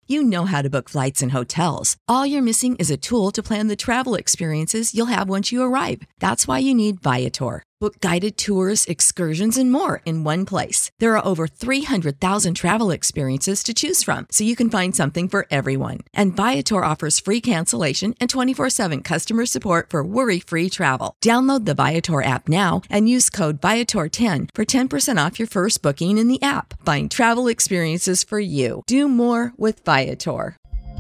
You know how to book flights and hotels. All you're missing is a tool to plan the travel experiences you'll have once you arrive. That's why you need Viator. Book guided tours, excursions, and more in one place. There are over 300,000 travel experiences to choose from, so you can find something for everyone. And Viator offers free cancellation and 24/7 customer support for worry-free travel. Download the Viator app now and use code Viator10 for 10% off your first booking in the app. Find travel experiences for you. Do more with Viator.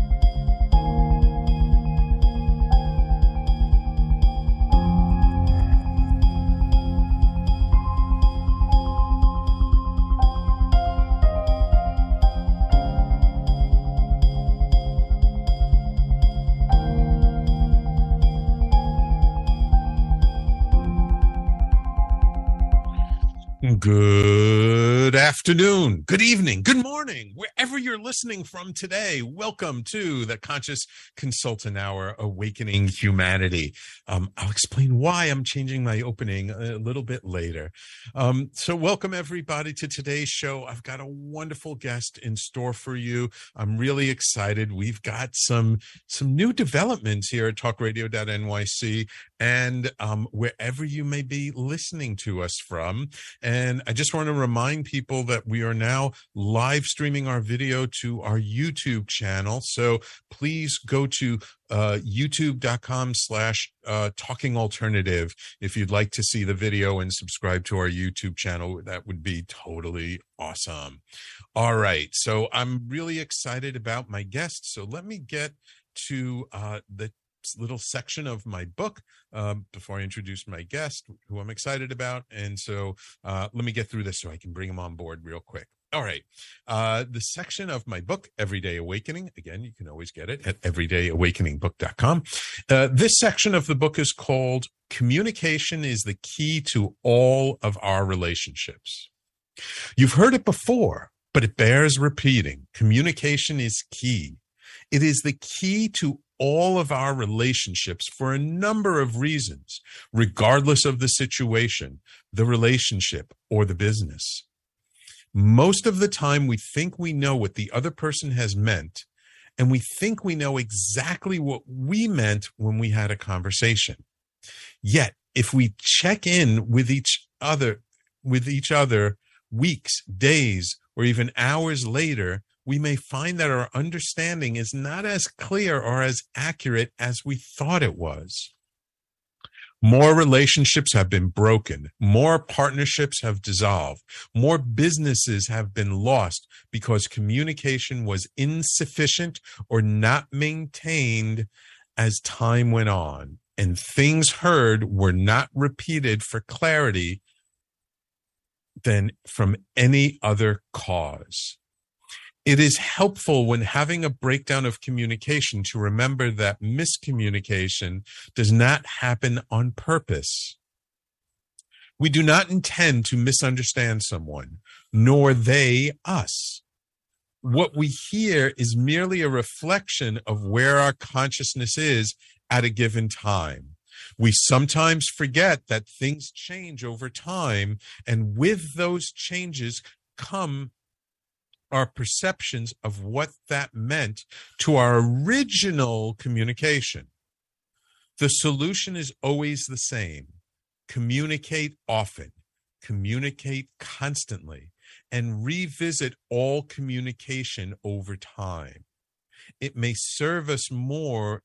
Good afternoon, good evening, good morning, wherever you're listening from today. Welcome to the Conscious Consultant Hour, Awakening Humanity. I'll explain why I'm changing my opening a little bit later. So welcome everybody to today's show. I've got a wonderful guest in store for you. I'm really excited. We've got some new developments here at talkradio.nyc and wherever you may be listening to us from. And I just want to remind people that we are now live streaming our video to our YouTube channel. So please go to youtube.com/talking alternative if you'd like to see the video and subscribe to our YouTube channel. That would be totally awesome. All right. So I'm really excited about my guest. So let me get to the little section of my book before I introduce my guest, who I'm excited about. And so let me get through this so I can bring him on board real quick. All right. The section of my book, Everyday Awakening, again, you can always get it at everydayawakeningbook.com. This section of the book is called Communication is the Key to All of Our Relationships. You've heard it before, but it bears repeating. Communication is key. It is the key to all of our relationships for a number of reasons, regardless of the situation, the relationship, or the business. Most of the time, we think we know what the other person has meant, and we think we know exactly what we meant when we had a conversation. Yet, if we check in with each other weeks, days, or even hours later, we may find that our understanding is not as clear or as accurate as we thought it was. More relationships have been broken. More partnerships have dissolved. More businesses have been lost because communication was insufficient or not maintained as time went on, and things heard were not repeated for clarity than from any other cause. It is helpful when having a breakdown of communication to remember that miscommunication does not happen on purpose. We do not intend to misunderstand someone, nor they us. What we hear is merely a reflection of where our consciousness is at a given time. We sometimes forget that things change over time, and with those changes come our perceptions of what that meant to our original communication. The solution is always the same. Communicate often, communicate constantly, and revisit all communication over time. It may save us more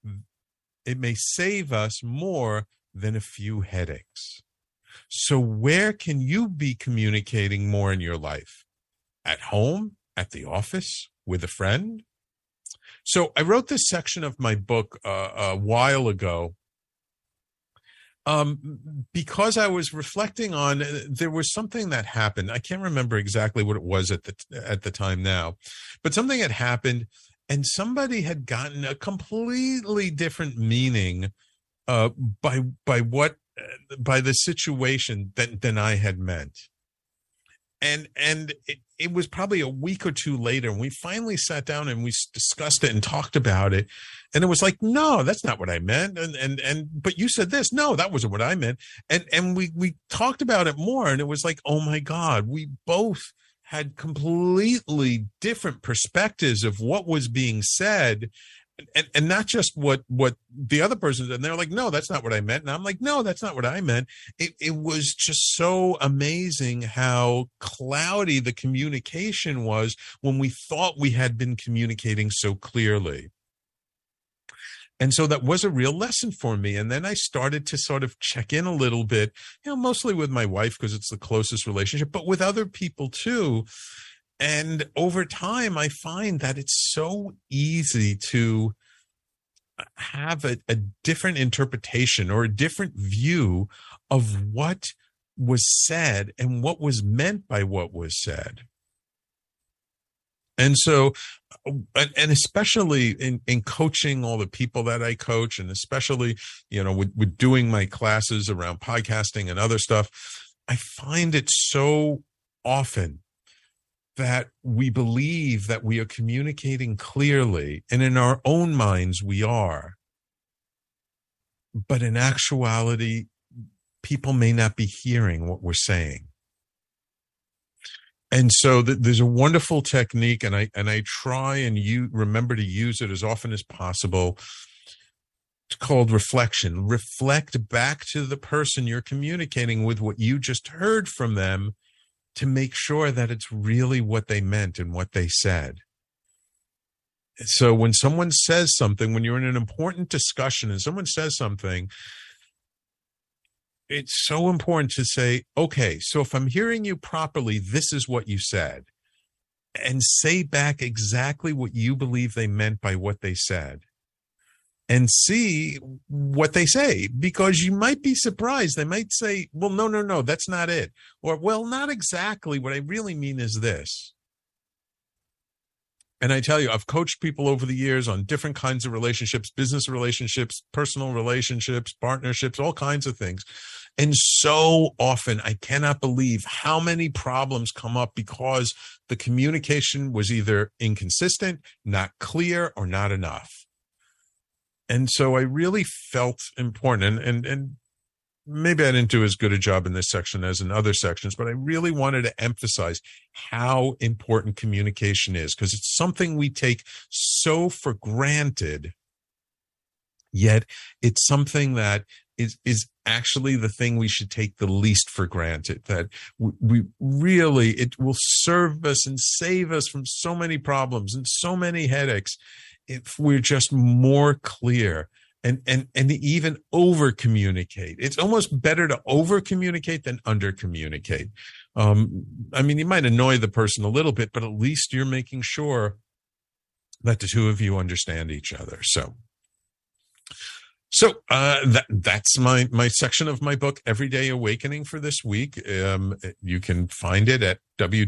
than a few headaches. So where can you be communicating more in your life? At home? At the office? With a friend? So I wrote this section of my book a while ago because I was reflecting on, there was something that happened. I can't remember exactly what it was at the time now, but something had happened and somebody had gotten a completely different meaning by the situation than I had meant. And it was probably a week or two later, and we finally sat down and we discussed it and talked about it. And it was like, no, that's not what I meant. But you said this. No, that wasn't what I meant. And we talked about it more. And it was like, oh my God, we both had completely different perspectives of what was being said, and not just what the other person said. And they're like, no, that's not what I meant. And I'm like, no, that's not what I meant. It was just so amazing how cloudy the communication was when we thought we had been communicating so clearly. And so that was a real lesson for me. And then I started to sort of check in a little bit, mostly with my wife because it's the closest relationship, but with other people too. And over time, I find that it's so easy to have a different interpretation or a different view of what was said and what was meant by what was said. And so, and especially in coaching all the people that I coach, and especially, with doing my classes around podcasting and other stuff, I find it so often that we believe that we are communicating clearly, and in our own minds we are. But in actuality, people may not be hearing what we're saying. And so there's a wonderful technique, and I try and remember to use it as often as possible. It's called reflection. Reflect back to the person you're communicating with what you just heard from them to make sure that it's really what they meant and what they said. So when someone says something, when you're in an important discussion and someone says something, it's so important to say, okay, so if I'm hearing you properly, this is what you said. And say back exactly what you believe they meant by what they said. And see what they say, because you might be surprised. They might say, well, no, that's not it. Or, well, not exactly. What I really mean is this. And I tell you, I've coached people over the years on different kinds of relationships, business relationships, personal relationships, partnerships, all kinds of things. And so often I cannot believe how many problems come up because the communication was either inconsistent, not clear, or not enough. And so I really felt important, and maybe I didn't do as good a job in this section as in other sections, but I really wanted to emphasize how important communication is, because it's something we take so for granted, yet it's something that is actually the thing we should take the least for granted, that we really, it will serve us and save us from so many problems and so many headaches if we're just more clear and even over communicate. It's almost better to over communicate than under communicate. I mean, you might annoy the person a little bit, but at least you're making sure that the two of you understand each other. So that's my section of my book, Everyday Awakening, for this week. You can find it at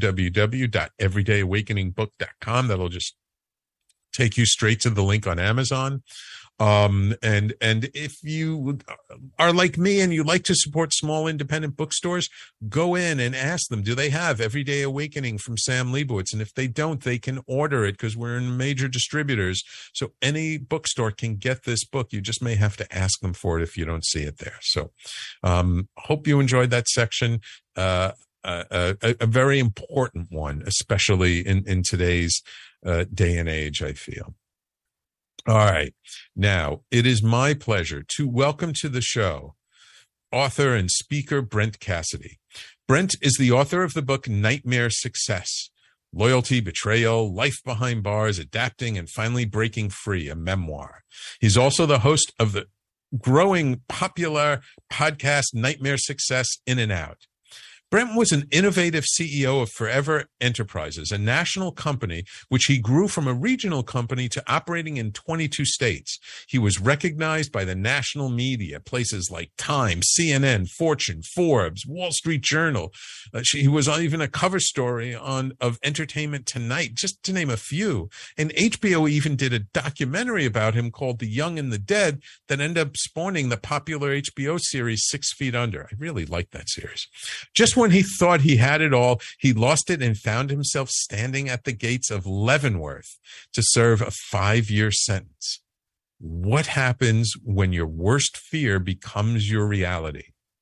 www.everydayawakeningbook.com. That'll just take you straight to the link on Amazon. And if you are like me and you like to support small independent bookstores, go in and ask them, do they have Everyday Awakening from Sam Leibowitz? And if they don't, they can order it, because we're in major distributors. So any bookstore can get this book. You just may have to ask them for it if you don't see it there. So hope you enjoyed that section. A very important one, especially in today's day and age, I feel. All right. Now, it is my pleasure to welcome to the show author and speaker Brent Cassidy. Brent is the author of the book Nightmare Success: Loyalty, Betrayal, Life Behind Bars, Adapting, and Finally Breaking Free, a memoir. He's also the host of the growing popular podcast Nightmare Success In and Out. Brent was an innovative CEO of Forever Enterprises, a national company which he grew from a regional company to operating in 22 states. He was recognized by the national media, places like Time, CNN, Fortune, Forbes, Wall Street Journal. He was even a cover story of Entertainment Tonight, just to name a few. And HBO even did a documentary about him called The Young and the Dead that ended up spawning the popular HBO series 6 Feet Under. I really like that series. Just when he thought he had it all, he lost it and found himself standing at the gates of Leavenworth to serve a 5-year sentence. What happens when your worst fear becomes your reality?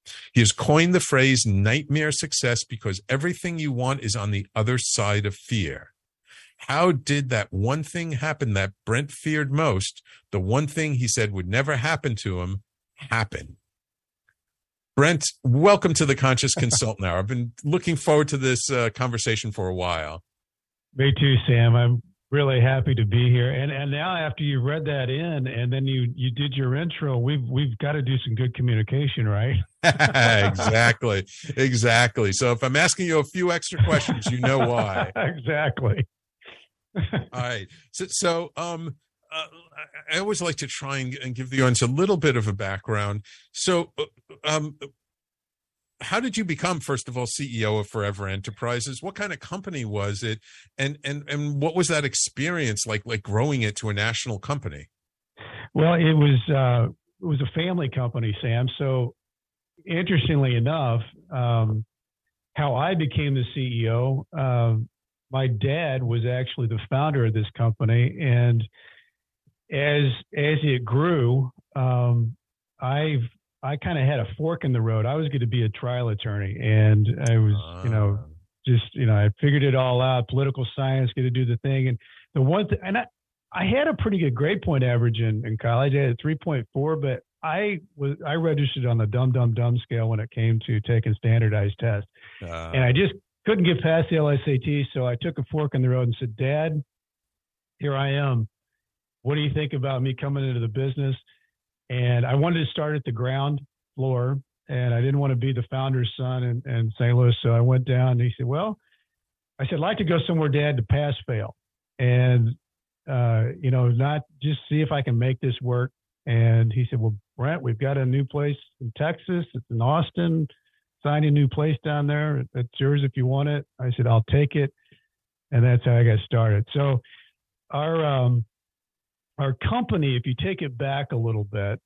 He has coined the phrase nightmare success because everything you want is on the other side of fear. How did that one thing happen that Brent feared most, the one thing he said would never happen to him, happen? Brent, welcome to the Conscious Consultant Hour. I've been looking forward to this conversation for a while. Me too, Sam. I'm really happy to be here. And now after you read that in and then you did your intro, we've got to do some good communication, right? Exactly. So if I'm asking you a few extra questions, you know why. Exactly. All right. So I always like to try and give the audience a little bit of a background. So how did you become, first of all, CEO of Forever Enterprises? What kind of company was it? And what was that experience like growing it to a national company? Well, it was a family company, Sam. So interestingly enough, how I became the CEO, my dad was actually the founder of this company. And as it grew, I kind of had a fork in the road. I was going to be a trial attorney, and I was, I figured it all out. Political science, going to do the thing, and the one thing, and I had a pretty good grade point average in college. I had a 3.4, but I registered on the dumb scale when it came to taking standardized tests, and I just couldn't get past the LSAT. So I took a fork in the road and said, "Dad, here I am. What do you think about me coming into the business?" And I wanted to start at the ground floor, and I didn't want to be the founder's son in St. Louis. So I went down, and he said, "Well," I said, "I'd like to go somewhere, Dad, to pass, fail. And, not just see if I can make this work." And he said, "Well, Brent, we've got a new place in Texas. It's in Austin. Signed a new place down there. It's yours if you want it." I said, "I'll take it." And that's how I got started. So our company, if you take it back a little bit,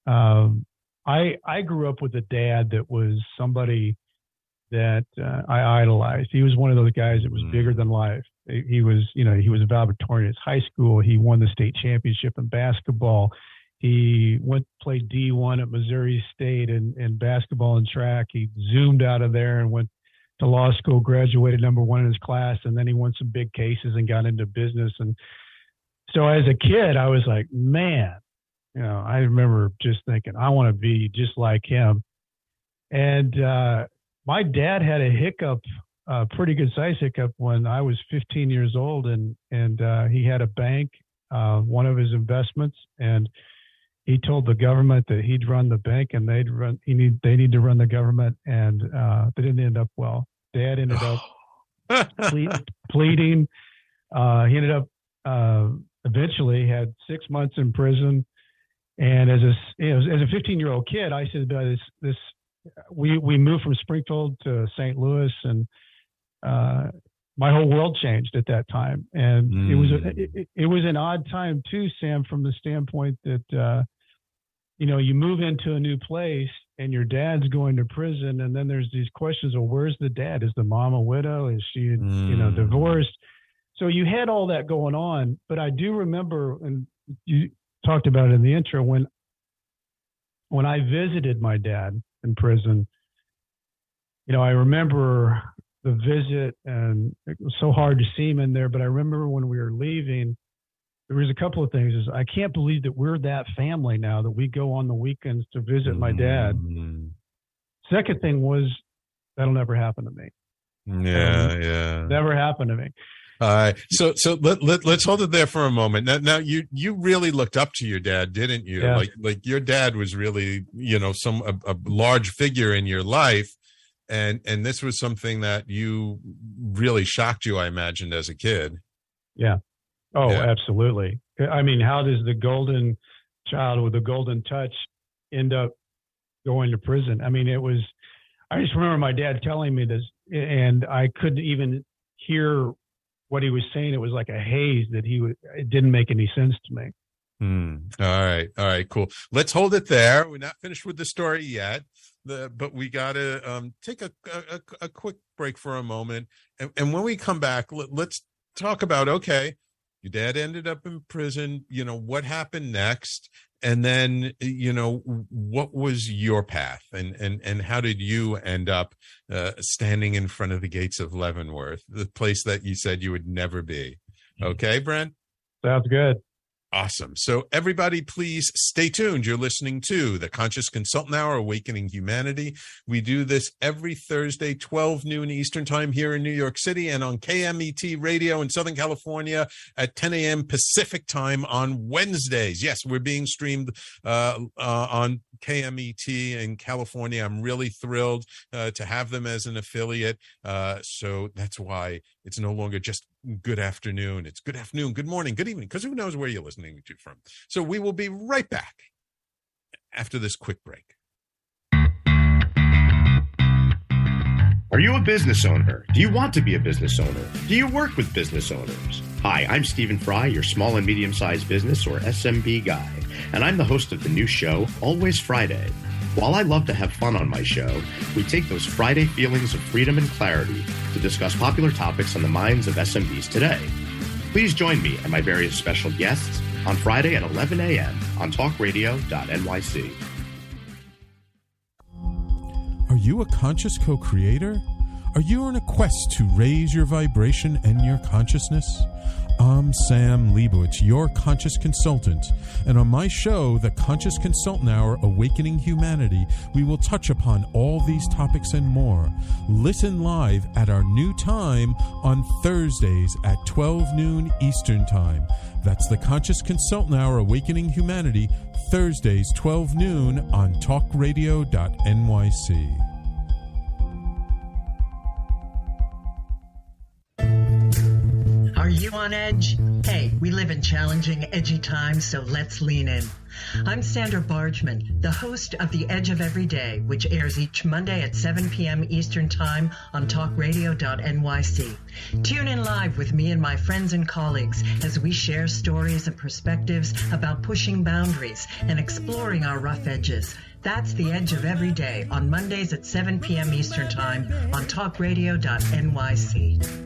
I grew up with a dad that was somebody that I idolized. He was one of those guys that was bigger than life. He was valedictorian at high school. He won the state championship in basketball. He played D1 at Missouri State in basketball and track. He zoomed out of there and went to law school, graduated number one in his class, and then he won some big cases and got into business. And so as a kid, I was like, man, I remember just thinking, I want to be just like him. And my dad had a hiccup, a pretty good size hiccup when I was 15 years old. And he had a bank, one of his investments, and he told the government that he'd run the bank and they need to run the government. And they didn't end up well. Dad ended up pleading. He ended up eventually had 6 months in prison. And as a 15-year-old kid, I said, we moved from Springfield to St. Louis, and my whole world changed at that time. And it was an odd time too, Sam, from the standpoint that you move into a new place and your dad's going to prison, and then there's these questions of where's the dad? Is the mom a widow? Is she divorced? So you had all that going on, but I do remember, and you talked about it in the intro, when I visited my dad in prison, I remember the visit, and it was so hard to see him in there, but I remember when we were leaving, there was a couple of things. I can't believe that we're that family now, that we go on the weekends to visit my dad. Second thing was, that'll never happen to me. Yeah. Never happened to me. All right. So let's hold it there for a moment. Now you really looked up to your dad, didn't you? Yeah. Like your dad was really, a large figure in your life. And this was something that you really shocked you, I imagined, as a kid. Yeah. Oh, yeah. Absolutely. I mean, how does the golden child with the golden touch end up going to prison? I mean, I just remember my dad telling me this, and I couldn't even hear what he was saying. It was like a haze that it didn't make any sense to me. All right, cool. Let's hold it there. We're not finished with the story yet, but we got to take a quick break for a moment. And when we come back, let's talk about, okay, Your dad ended up in prison. What happened next? And then, what was your path, and how did you end up standing in front of the gates of Leavenworth, the place that you said you would never be? Okay, Brent? Sounds good. Awesome. So everybody, please stay tuned. You're listening to the Conscious Consultant Hour, Awakening Humanity. We do this every Thursday, 12 noon Eastern time here in New York City, and on KMET Radio in Southern California at 10 a.m. Pacific time on Wednesdays. Yes, we're being streamed on KMET in California. I'm really thrilled to have them as an affiliate. So that's why it's no longer just good afternoon. It's good afternoon, good morning, good evening, because who knows where you're listening to from. So we will be right back after this quick break. Are you a business owner? Do you want to be a business owner? Do you work with business owners? Hi, I'm Stephen Fry, your small and medium-sized business, or SMB guy, and I'm the host of the new show, Always Friday. While I love to have fun on my show, we take those Friday feelings of freedom and clarity to discuss popular topics on the minds of SMBs today. Please join me and my various special guests on Friday at 11 a.m. on talkradio.nyc. Are you a conscious co-creator? Are you on a quest to raise your vibration and your consciousness? I'm Sam Leibowitz, your conscious consultant, and on my show, The Conscious Consultant Hour, Awakening Humanity, we will touch upon all these topics and more. Listen live at our new time on Thursdays at 12 noon Eastern Time. That's The Conscious Consultant Hour, Awakening Humanity, Thursdays, 12 noon on talkradio.nyc. Are you on edge? Hey, we live in challenging, edgy times, so let's lean in. I'm Sandra Bargman, the host of The Edge of Every Day, which airs each Monday at 7 p.m. Eastern Time on talkradio.nyc. Tune in live with me and my friends and colleagues as we share stories and perspectives about pushing boundaries and exploring our rough edges. That's The Edge of Every Day on Mondays at 7 p.m. Eastern Time on talkradio.nyc.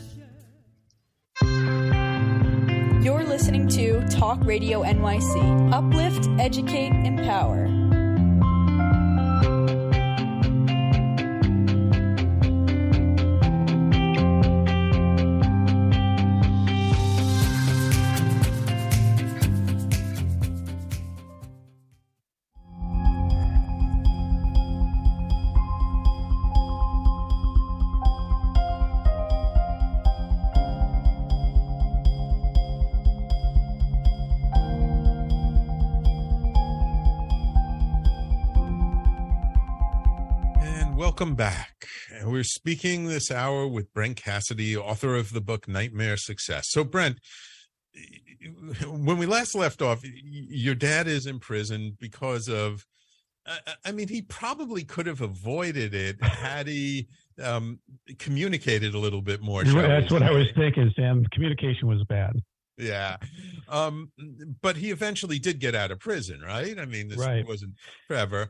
You're listening to Talk Radio NYC. Uplift, educate, empower. Welcome back. We're speaking this hour with Brent Cassidy, author of the book Nightmare Success. So, Brent, when we last left off, your dad is in prison because of, he probably could have avoided it had he communicated a little bit more. That's what I was thinking, Sam. Communication was bad. Yeah. But he eventually did get out of prison, right? This wasn't forever.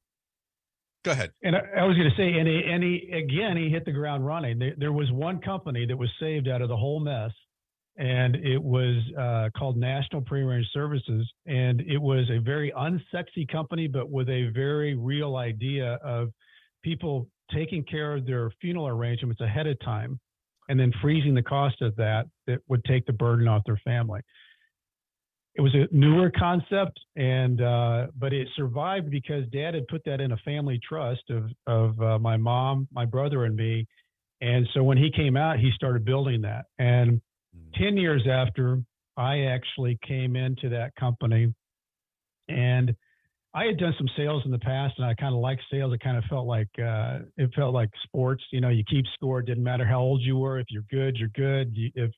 Go ahead. And I was going to say, and he hit the ground running. There was one company that was saved out of the whole mess, and it was called National Prearranged Services, and it was a very unsexy company, but with a very real idea of people taking care of their funeral arrangements ahead of time, and then freezing the cost of that would take the burden off their family. It was a newer concept, but it survived because Dad had put that in a family trust of my mom, my brother, and me. And so when he came out, he started building that. And 10 years after, I actually came into that company, and I had done some sales in the past, and I kind of liked sales. It kind of felt like sports. You keep score. It didn't matter how old you were. If you're good, you're good.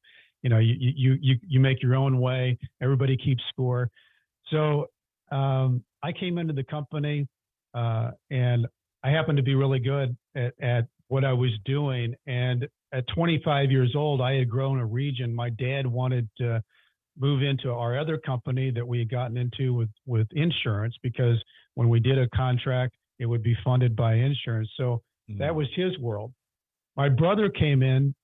You make your own way. Everybody keeps score. So I came into the company, and I happened to be really good at what I was doing. And at 25 years old, I had grown a region. My dad wanted to move into our other company that we had gotten into with insurance, because when we did a contract, it would be funded by insurance. So that was his world. My brother came in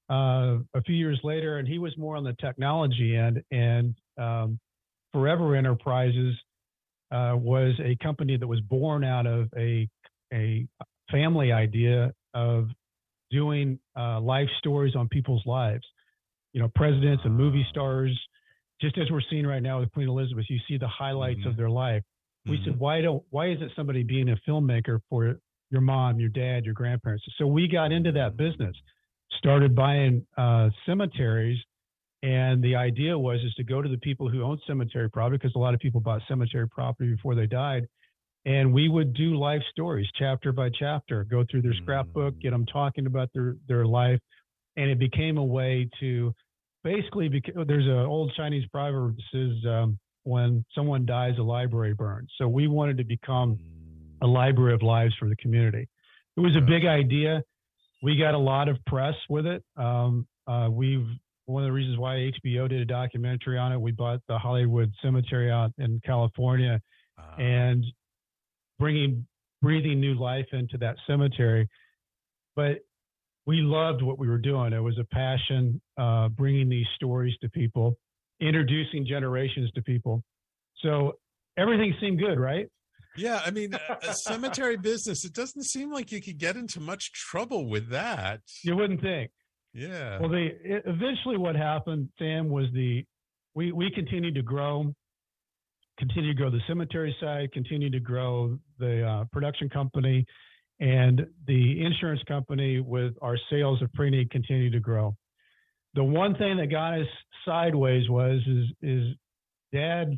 a few years later, and he was more on the technology end. And Forever Enterprises was a company that was born out of a family idea of doing life stories on people's lives. You know, presidents and movie stars, just as we're seeing right now with Queen Elizabeth, you see the highlights of their life. We said, why isn't somebody being a filmmaker for your mom, your dad, your grandparents? So we got into that business, started buying cemeteries. And the idea was to go to the people who own cemetery property, because a lot of people bought cemetery property before they died. And we would do life stories, chapter by chapter, go through their scrapbook, get them talking about their life. And it became a way to basically, there's an old Chinese proverb that says, when someone dies, a library burns. So we wanted to become a library of lives for the community. It was a big idea. We got a lot of press with it. One of the reasons why HBO did a documentary on it, we bought the Hollywood Cemetery out in California, and breathing new life into that cemetery. But we loved what we were doing. It was a passion, bringing these stories to people, introducing generations to people. So everything seemed good, right? Yeah, I mean, a cemetery business, it doesn't seem like you could get into much trouble with that. You wouldn't think. Yeah. Well, eventually what happened, Sam, was we continued to grow the cemetery side, continued to grow the production company, and the insurance company with our sales of pre-need continued to grow. The one thing that got us sideways is Dad.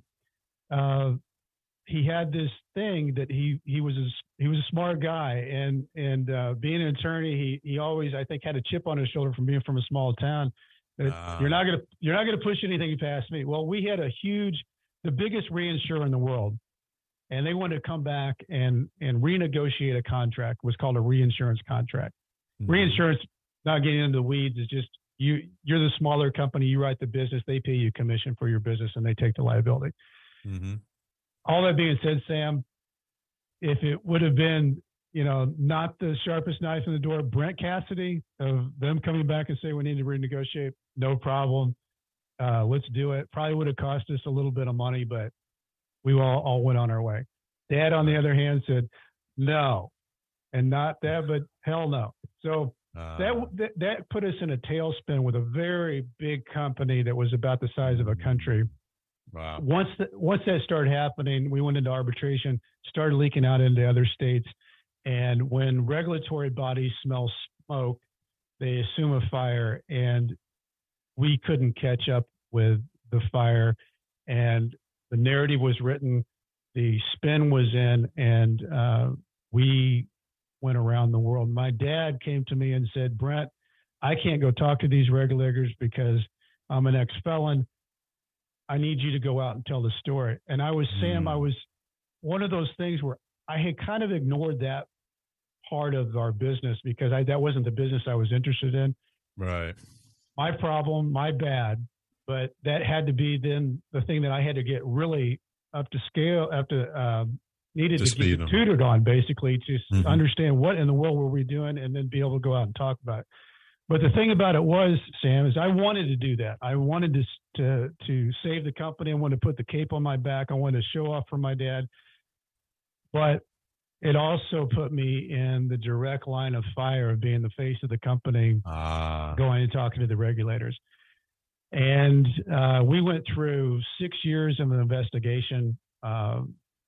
He had this thing that he was a smart guy, and being an attorney, he always, I think, had a chip on his shoulder from being from a small town. You're not gonna push anything past me. Well, we had the biggest reinsurer in the world, and they wanted to come back and renegotiate a contract. It was called a reinsurance contract. Mm-hmm. Reinsurance, not getting into the weeds, is just you're the smaller company. You write the business, they pay you commission for your business, and they take the liability. Mm-hmm. All that being said, Sam, if it would have been, not the sharpest knife in the door, Brent Cassidy, of them coming back and say we need to renegotiate, no problem, let's do it. Probably would have cost us a little bit of money, but we all went on our way. Dad, on the other hand, said no, and not that, but hell no. So that put us in a tailspin with a very big company that was about the size of a country. Wow. Once that started happening, we went into arbitration, started leaking out into other states. And when regulatory bodies smell smoke, they assume a fire, and we couldn't catch up with the fire. And the narrative was written, the spin was in, and we went around the world. My dad came to me and said, Brent, I can't go talk to these regulators because I'm an ex-felon. I need you to go out and tell the story. And Sam, I was one of those things where I had kind of ignored that part of our business because that wasn't the business I was interested in. Right. My problem, my bad, but that had to be then the thing that I had to get really up to scale, needed to get tutored on, basically, to understand what in the world were we doing, and then be able to go out and talk about it. But the thing about it was, Sam, is I wanted to do that. I wanted to save the company. I wanted to put the cape on my back. I wanted to show off for my dad. But it also put me in the direct line of fire of being the face of the company, going and talking to the regulators. And we went through 6 years of an investigation. I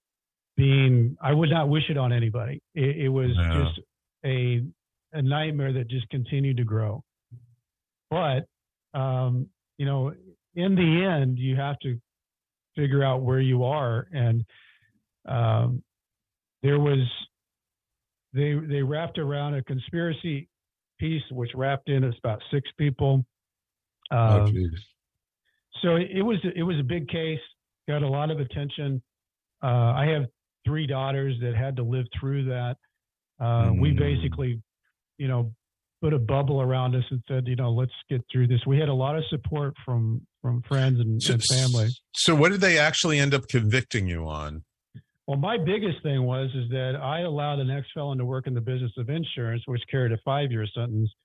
would not wish it on anybody. It was just a nightmare that just continued to grow. But, in the end, you have to figure out where you are. And they wrapped around a conspiracy piece, which wrapped in about 6 people. So it was a big case, got a lot of attention. I have 3 daughters that had to live through that. We basically, put a bubble around us and said, let's get through this. We had a lot of support from friends and family. So what did they actually end up convicting you on? Well, my biggest thing is that I allowed an ex-felon to work in the business of insurance, which carried a 5-year sentence.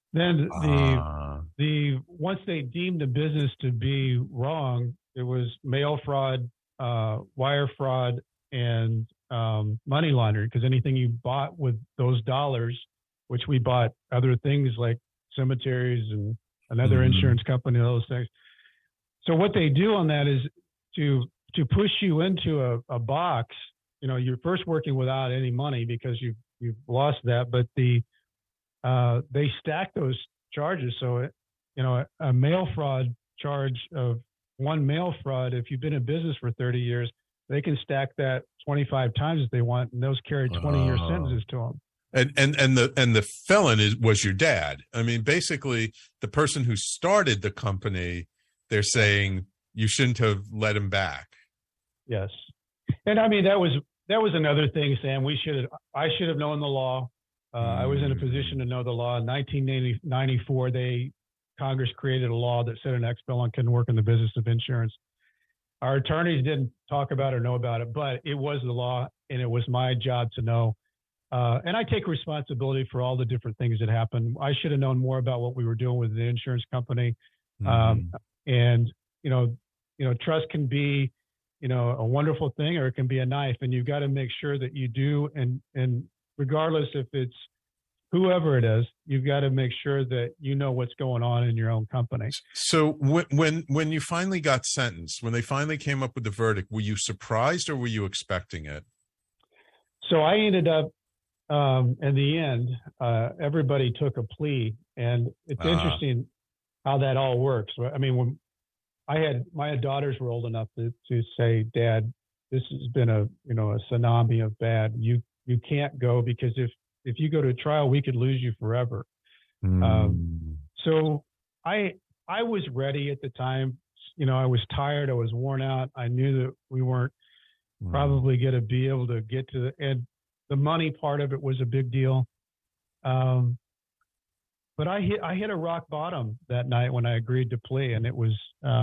Then once they deemed the business to be wrong, it was mail fraud, wire fraud, and money laundering, because anything you bought with those dollars, which we bought other things like cemeteries and another insurance company, those things. So what they do on that is to push you into a box. You know, you're first working without any money because you've lost that, but they stack those charges. So a mail fraud charge of one mail fraud, if you've been in business for 30 years, they can stack that 25 times if they want, and those carry 20-year sentences to them. And the felon was your dad. I mean, basically, the person who started the company, they're saying you shouldn't have let him back. Yes, and I mean that was another thing, Sam. I should have known the law. I was in a position to know the law. In 1994, Congress created a law that said an ex-felon couldn't work in the business of insurance. Our attorneys didn't talk about it or know about it, but it was the law, and it was my job to know. And I take responsibility for all the different things that happened. I should have known more about what we were doing with the insurance company. And trust can be, a wonderful thing, or it can be a knife, and you've got to make sure that you do. And regardless if it's whoever it is, you've got to make sure that you know what's going on in your own company. So when you finally got sentenced, when they finally came up with the verdict, were you surprised or were you expecting it? So I ended up, in the end, everybody took a plea, and it's interesting how that all works. I mean, when my daughters were old enough to say, "Dad, this has been a tsunami of bad. You can't go, because if you go to trial, we could lose you forever." So I was ready at the time. I was tired. I was worn out. I knew that we weren't probably going to be able to get to and the money part of it was a big deal. But I hit a rock bottom that night when I agreed to plea, and it was,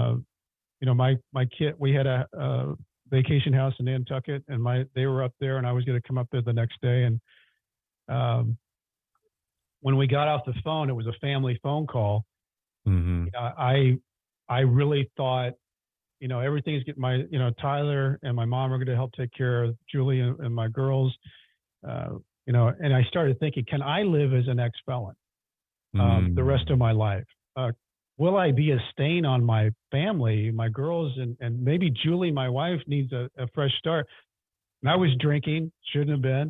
my kid. We had a vacation house in Nantucket, and they were up there, and I was going to come up there the next day. And when we got off the phone, it was a family phone call. I really thought, everything's getting Tyler and my mom are going to help take care of Julie and my girls. And I started thinking, can I live as an ex-felon the rest of my life? Will I be a stain on my family, my girls, and maybe Julie, my wife, needs a fresh start? And I was drinking, shouldn't have been,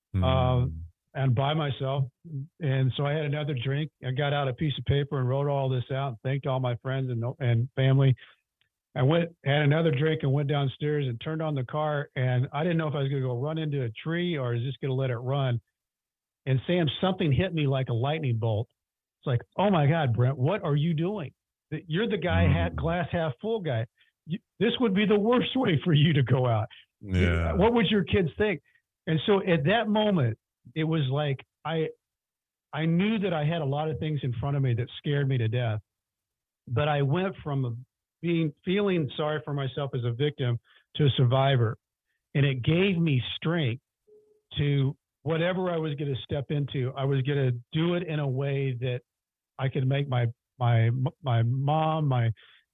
and by myself. And so I had another drink. I got out a piece of paper and wrote all this out and thanked all my friends and family. I had another drink and went downstairs and turned on the car, and I didn't know if I was going to go run into a tree or is just going to let it run. And Sam, something hit me like a lightning bolt. It's like, oh my God, Brent, what are you doing? You're the guy, glass half full guy. This would be the worst way for you to go out. Yeah. What would your kids think? And so at that moment, it was like I knew that I had a lot of things in front of me that scared me to death. But I went from feeling sorry for myself as a victim to a survivor. And it gave me strength to whatever I was going to step into. I was going to do it in a way that I could make my mom, my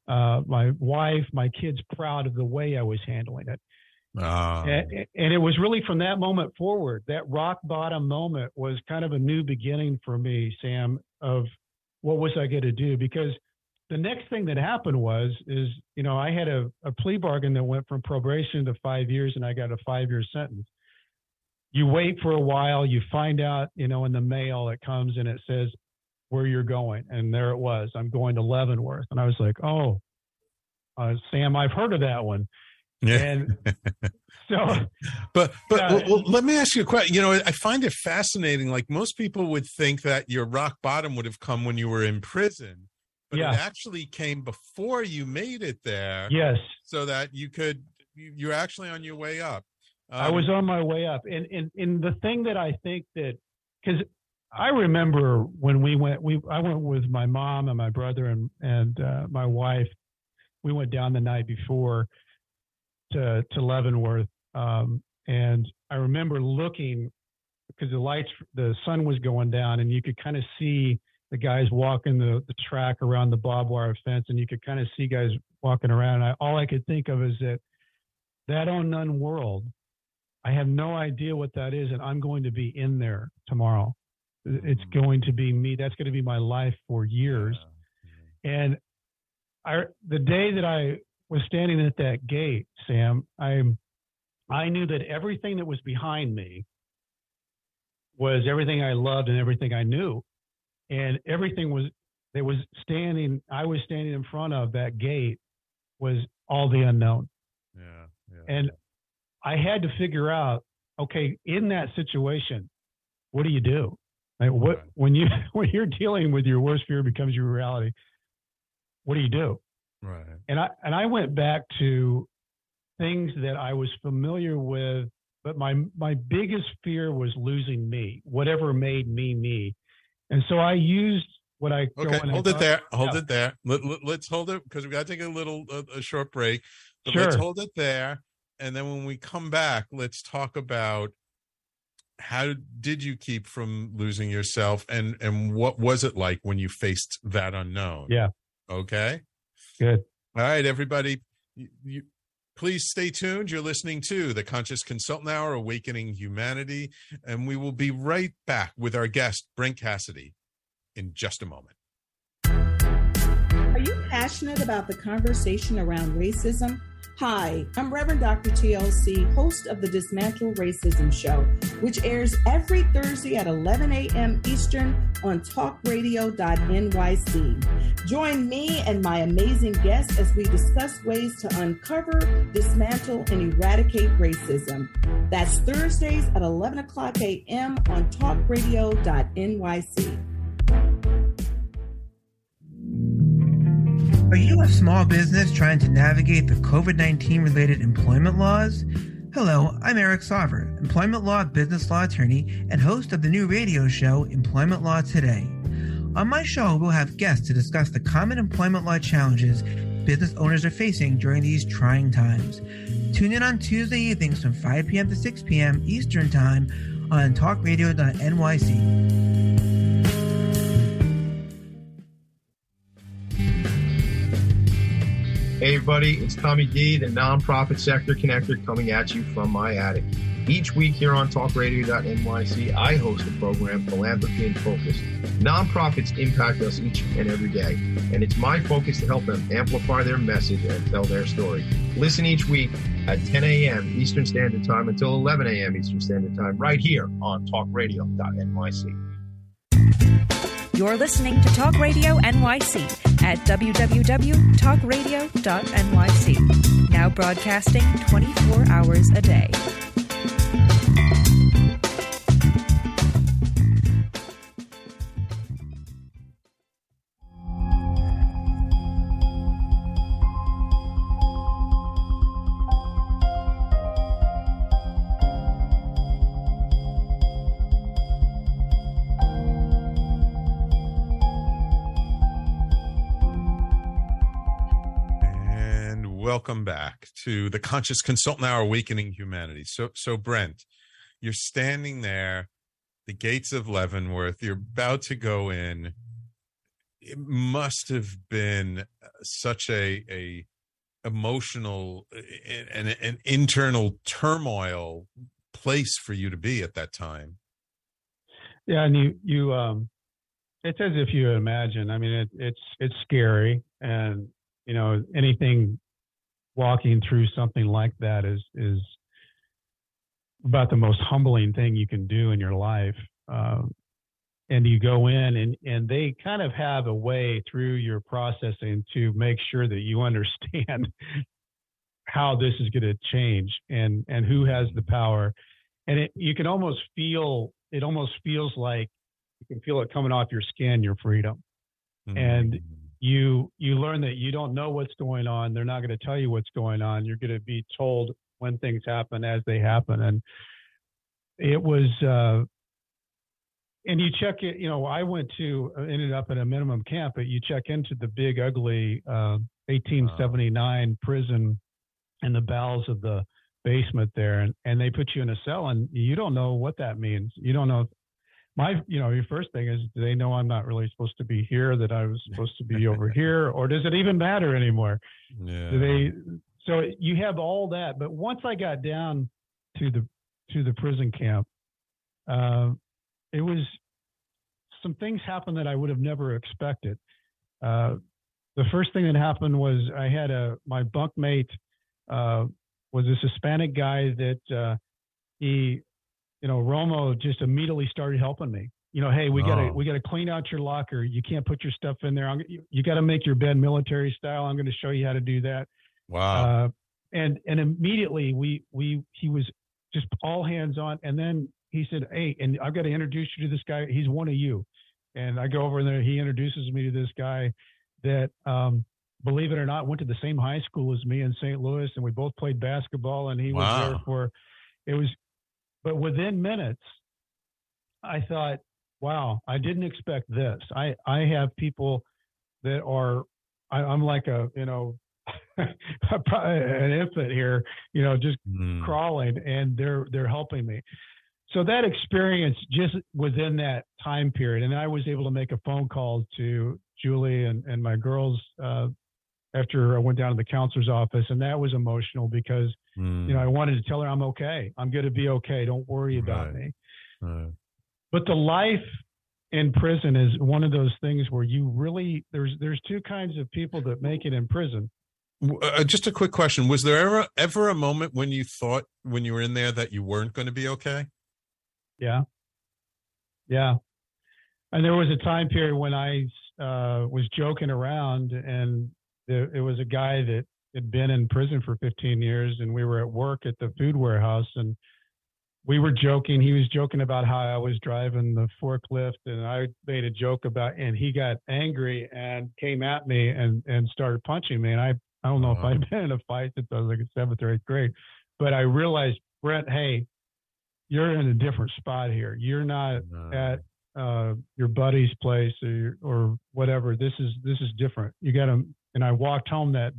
wife, my kids proud of the way I was handling it. And it was really from that moment forward, that rock bottom moment was kind of a new beginning for me, Sam, of what was I going to do? Because the next thing that happened is I had a plea bargain that went from probation to 5 years, and I got a 5-year sentence. You wait for a while, you find out, in the mail it comes and it says where you're going. And there it was. I'm going to Leavenworth. And I was like, Sam, I've heard of that one. Yeah. And so, but well, let me ask you a question. I find it fascinating. Like, most people would think that your rock bottom would have come when you were in prison, but it actually came before you made it there. Yes. So that you're actually on your way up. I was on my way up. And the thing that I think that, because I remember when I went with my mom and my brother and my wife. We went down the night before to Leavenworth. And I remember looking, because the sun was going down, and you could kind of see the guys walking the track around the barbed wire fence, and you could kind of see guys walking around. All I could think of is that unknown world. I have no idea what that is, and I'm going to be in there tomorrow. It's going to be me. That's going to be my life for years. And the day that I was standing at that gate, Sam, I knew that everything that was behind me was everything I loved and everything I knew. And everything I was standing in front of that gate was all the unknown. Yeah. And I had to figure out, okay, in that situation, what do you do? Like when you're dealing with your worst fear becomes your reality, what do you do? Right. And I went back to things that I was familiar with, but my biggest fear was losing me, whatever made me me. And so I used what I hold it there. Let's hold it because we got to take a short break. But sure. Let's hold it there, and then when we come back, let's talk about how did you keep from losing yourself, and what was it like when you faced that unknown? Yeah. Okay. Good. All right, everybody. You please stay tuned. You're listening to the Conscious Consultant Hour, Awakening Humanity, and we will be right back with our guest, Brent Cassidy, in just a moment. Are you passionate about the conversation around racism? Hi, I'm Reverend Dr. TLC, host of the Dismantle Racism Show, which airs every Thursday at 11 a.m. Eastern on talkradio.nyc. Join me and my amazing guests as we discuss ways to uncover, dismantle, and eradicate racism. That's Thursdays at 11 o'clock a.m. on talkradio.nyc. Are you a small business trying to navigate the COVID-19 related employment laws? Hello, I'm Eric Sauver, employment law business law attorney and host of the new radio show, Employment Law Today. On my show, we'll have guests to discuss the common employment law challenges business owners are facing during these trying times. Tune in on Tuesday evenings from 5 p.m. to 6 p.m. Eastern Time on talkradio.nyc. Hey everybody, it's Tommy D, the Nonprofit Sector Connector, coming at you from my attic. Each week here on talkradio.nyc, I host a program, Philanthropy in Focus. Nonprofits impact us each and every day, and it's my focus to help them amplify their message and tell their story. Listen each week at 10 a.m. Eastern Standard Time until 11 a.m. Eastern Standard Time, right here on talkradio.nyc. You're listening to Talk Radio NYC at www.talkradio.nyc. Now broadcasting 24 hours a day. Welcome back to the Conscious Consultant Hour, Awakening Humanity. So Brent, you're standing there, the gates of Leavenworth, you're about to go in. It must have been such a emotional and an internal turmoil place for you to be at that time. Yeah, and you it's as if you imagine. I mean, it's scary, and you know, anything walking through something like that is about the most humbling thing you can do in your life. And you go in and they kind of have a way through your processing to make sure that you understand how this is going to change and who has the power. And you can almost feel, it almost feels like you can feel it coming off your skin, your freedom. Mm-hmm. And you learn that you don't know what's going on. They're not going to tell you what's going on. You're going to be told when things happen as they happen. And it was, and you check it, you know, I ended up at a minimum camp, but you check into the big, ugly 1879 prison in the bowels of the basement there. And they put you in a cell and you don't know what that means. You don't know your first thing is, do they know I'm not really supposed to be here, that I was supposed to be over here, or does it even matter anymore? Yeah. So you have all that. But once I got down to the prison camp, it was, some things happened that I would have never expected. The first thing that happened was I had my bunkmate was this Hispanic guy that he, Romo just immediately started helping me. Hey, we gotta clean out your locker. You can't put your stuff in there. You got to make your bed military style. I'm going to show you how to do that. Wow. And immediately he was just all hands on. And then he said, hey, and I've got to introduce you to this guy. He's one of you. And I go over there. He introduces me to this guy that, believe it or not, went to the same high school as me in St. Louis, and we both played basketball. And he was there but within minutes, I thought, wow, I didn't expect this. I have people that are, I'm like an infant here, just crawling, and they're helping me. So that experience just within that time period, and I was able to make a phone call to Julie and my girls after I went down to the counselor's office, and that was emotional because I wanted to tell her I'm okay. I'm going to be okay. Don't worry about me. Right. But the life in prison is one of those things where you really there's two kinds of people that make it in prison. Just a quick question: was there ever a moment when you thought, when you were in there, that you weren't going to be okay? Yeah. And there was a time period when I was joking around, and it was a guy that had been in prison for 15 years, and we were at work at the food warehouse, and we were joking. He was joking about how I was driving the forklift, and I made a joke and he got angry and came at me and started punching me. And I don't know if I'd been in a fight since I was like in 7th or 8th grade, but I realized, Brent, hey, you're in a different spot here. You're not at your buddy's place or whatever. This is different. You got to. And I walked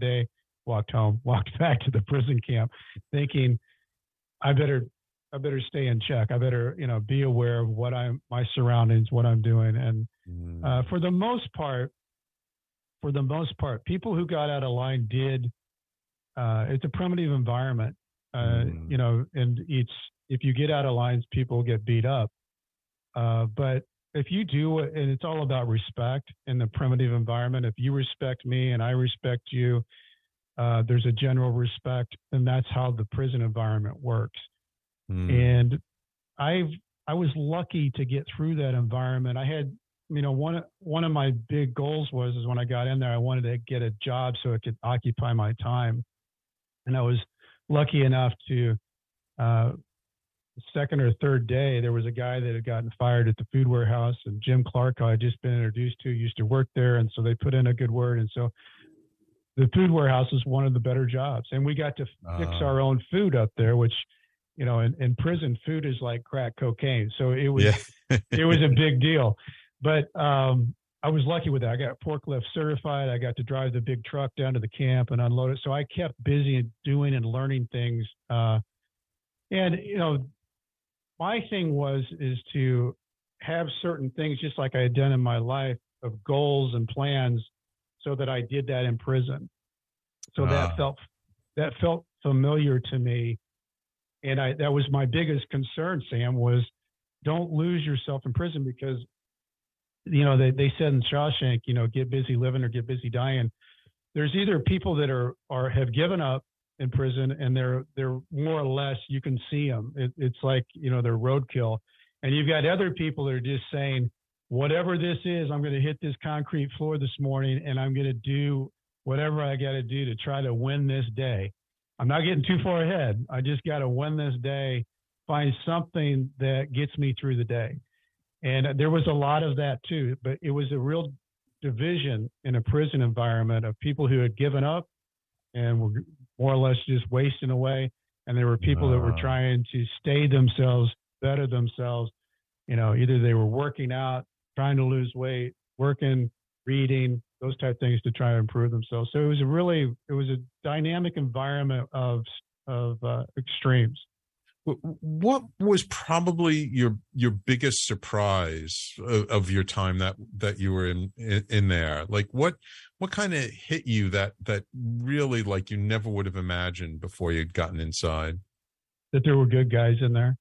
back to the prison camp, thinking I better stay in check. I better be aware of my surroundings, what I'm doing. And for the most part, people who got out of line did. It's a primitive environment, and if you get out of lines, people get beat up. But if you do, and it's all about respect in the primitive environment. If you respect me and I respect you, there's a general respect, and that's how the prison environment works. And I was lucky to get through that environment. I had, one of my big goals was when I got in there, I wanted to get a job so it could occupy my time. And I was lucky enough to, second or third day, there was a guy that had gotten fired at the food warehouse, and Jim Clark, I had just been introduced to, used to work there. And so they put in a good word. And so the food warehouse is one of the better jobs. And we got to fix our own food up there, which, in prison, food is like crack cocaine. So it was, it was a big deal. But I was lucky with that. I got forklift certified. I got to drive the big truck down to the camp and unload it. So I kept busy and doing and learning things. My thing is to have certain things, just like I had done in my life, of goals and plans, so that I did that in prison. So that felt familiar to me. And that was my biggest concern, Sam, was don't lose yourself in prison, because, they said in Shawshank, get busy living or get busy dying. There's either people that have given up in prison, and they're more or less, you can see them. It's like, they're roadkill. And you've got other people that are just saying, whatever this is, I'm going to hit this concrete floor this morning, and I'm going to do whatever I got to do to try to win this day. I'm not getting too far ahead. I just got to win this day, find something that gets me through the day. And there was a lot of that too, but it was a real division in a prison environment of people who had given up and were more or less just wasting away. And there were people that were trying to stay themselves, better themselves. Either they were working out, trying to lose weight, working, reading, those type of things to try to improve themselves. So it was a dynamic environment of extremes. What was probably your biggest surprise of your time that you were in there? Like what kind of hit you that really, like, you never would have imagined before you'd gotten inside? That there were good guys in there.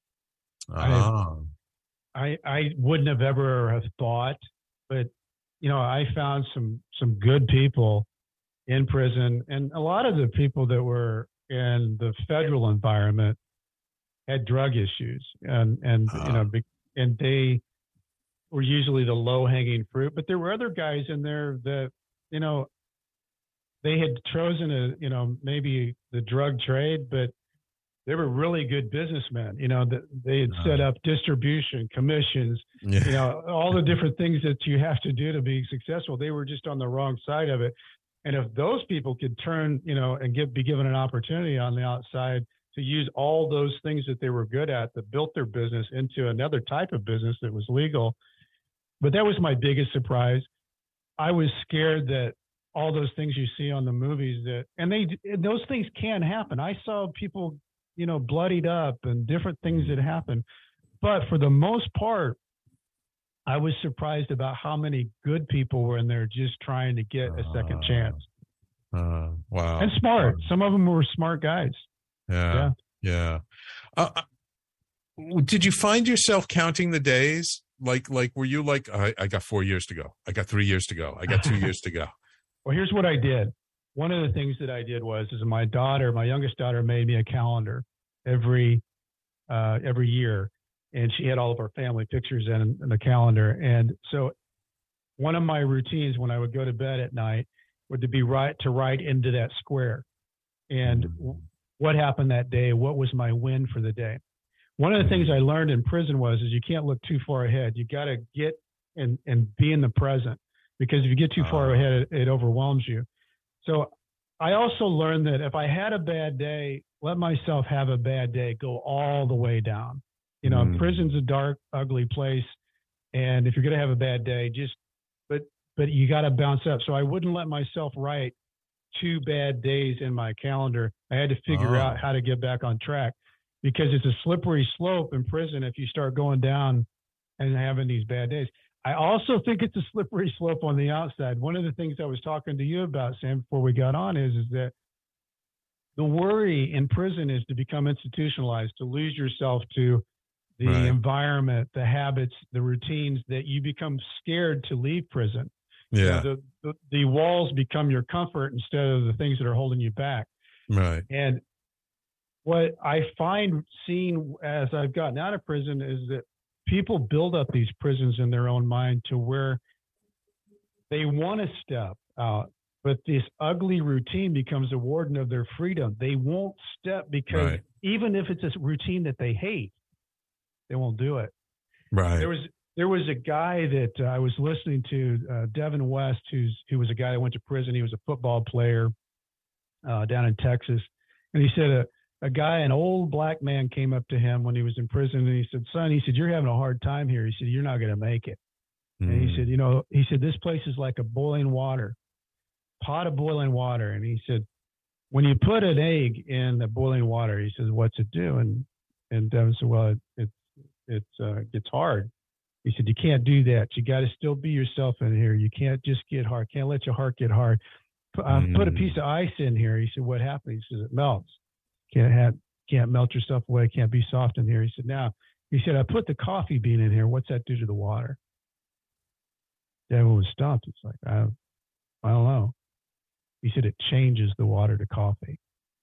I wouldn't have ever have thought, but I found some good people in prison, and a lot of the people that were in the federal environment had drug issues, and they were usually the low hanging fruit. But there were other guys in there that they had chosen maybe the drug trade, but they were really good businessmen. That they had set up distribution, commissions, all the different things that you have to do to be successful. They were just on the wrong side of it. And if those people could turn, and be given an opportunity on the outside to use all those things that they were good at, that built their business into another type of business that was legal. But that was my biggest surprise. I was scared that all those things you see on the movies those things can happen. I saw people, bloodied up and different things that happen. But for the most part, I was surprised about how many good people were in there just trying to get a second chance. Wow. And smart. Some of them were smart guys. Yeah. Did you find yourself counting the days? Like, were you like, I got 4 years to go. I got 3 years to go. I got 2 years to go. Well, here's what I did. One of the things that I did was my youngest daughter made me a calendar every year. And she had all of our family pictures in the calendar. And so one of my routines when I would go to bed at night would be to write into that square. And what happened that day? What was my win for the day? One of the things I learned in prison is you can't look too far ahead. You got to get and be in the present, because if you get too far ahead, it overwhelms you. So I also learned that if I had a bad day, let myself have a bad day, go all the way down. Prison's a dark, ugly place. And if you're going to have a bad day, but you got to bounce up. So I wouldn't let myself write 2 bad days in my calendar. I had to figure out how to get back on track, because it's a slippery slope in prison if you start going down and having these bad days. I also think it's a slippery slope on the outside. One of the things I was talking to you about, Sam, before we got on is that the worry in prison is to become institutionalized, to lose yourself to the environment, the habits, the routines, that you become scared to leave prison. Yeah. The walls become your comfort instead of the things that are holding you back. Right. And what I find seeing as I've gotten out of prison is that people build up these prisons in their own mind to where they want to step out, but this ugly routine becomes a warden of their freedom. They won't step because even if it's a routine that they hate, they won't do it. Right. There was a guy that I was listening to, Devin West, who was a guy that went to prison. He was a football player down in Texas. And he said an old black man came up to him when he was in prison, and he said, "Son," he said, "you're having a hard time here." He said, "You're not going to make it." And he said, "This place is like a boiling water, pot of boiling water." And he said, "When you put an egg in the boiling water," he says, "what's it do?" And Devin said, "Well, it gets hard." He said, "You can't do that. You got to still be yourself in here. You can't just get hard. Can't let your heart get hard. Put a piece of ice in here." He said, "What happens?" He says, "It melts. Can't melt yourself away. Can't be soft in here." He said, "I put the coffee bean in here. What's that do to the water?" Devin was stumped. It's like, I don't know. He said, "It changes the water to coffee."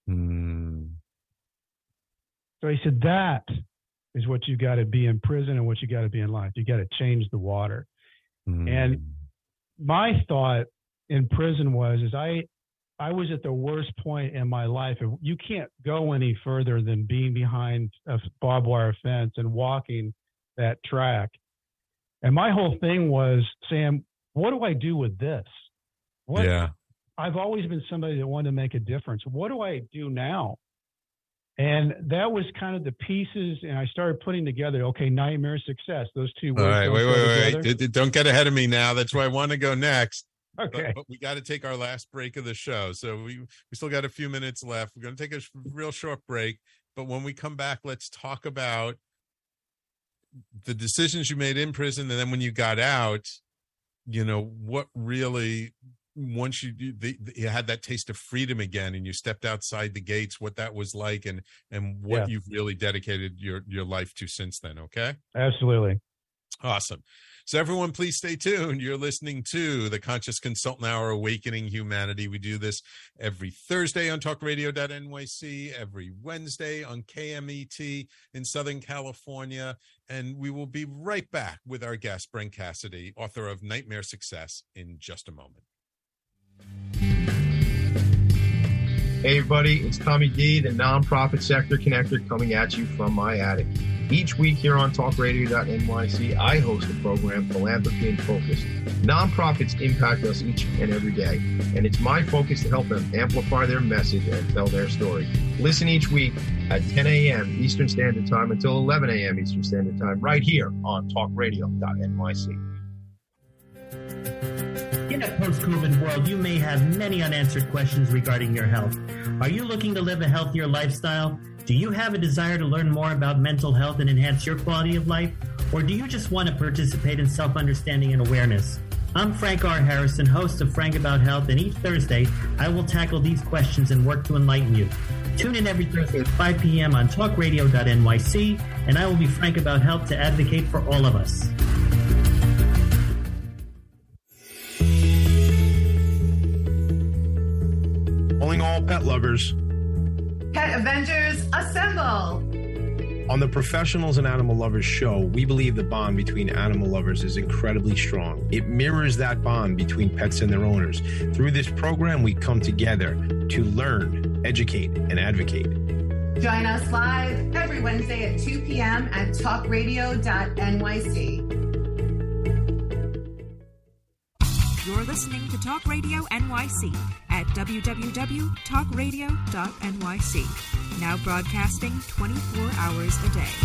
So he said, that is what you got to be in prison and what you got to be in life. You got to change the water. And my thought in prison was I was at the worst point in my life. You can't go any further than being behind a barbed wire fence and walking that track. And my whole thing was, Sam, what do I do with this? I've always been somebody that wanted to make a difference. What do I do now? And that was kind of the pieces, and I started putting together, okay, nightmare, success, those two words. All right, wait. Don't get ahead of me now. That's where I want to go next. Okay. But we got to take our last break of the show. So we still got a few minutes left. We're going to take a real short break. But when we come back, let's talk about the decisions you made in prison. And then when you got out, what really, once you had that taste of freedom again and you stepped outside the gates, what that was like and what you've really dedicated your life to since then. Okay. Absolutely. Awesome. So everyone, please stay tuned. You're listening to the Conscious Consultant Hour, Awakening Humanity. We do this every Thursday on talkradio.nyc, every Wednesday on KMET in Southern California. And we will be right back with our guest, Brent Cassidy, author of Nightmare Success, in just a moment. Hey everybody, it's Tommy D, the Nonprofit Sector Connector, coming at you from my attic. Each week here on talkradio.nyc, I host a program, Philanthropy in Focus. Nonprofits impact us each and every day, and it's my focus to help them amplify their message and tell their story. Listen each week at 10 a.m. Eastern Standard Time until 11 a.m. Eastern Standard Time, right here on talkradio.nyc. In a post-COVID world, you may have many unanswered questions regarding your health. Are you looking to live a healthier lifestyle? Do you have a desire to learn more about mental health and enhance your quality of life? Or do you just want to participate in self-understanding and awareness? I'm Frank R. Harrison, host of Frank About Health, and each Thursday, I will tackle these questions and work to enlighten you. Tune in every Thursday at 5 p.m. on talkradio.nyc, and I will be frank about health to advocate for all of us. Calling all pet lovers. Pet Avengers, assemble! On the Professionals and Animal Lovers show, we believe the bond between animal lovers is incredibly strong. It mirrors that bond between pets and their owners. Through this program, we come together to learn, educate, and advocate. Join us live every Wednesday at 2 p.m. at talkradio.nyc. You're listening to Talk Radio NYC at www.talkradio.nyc. Now broadcasting 24 hours a day.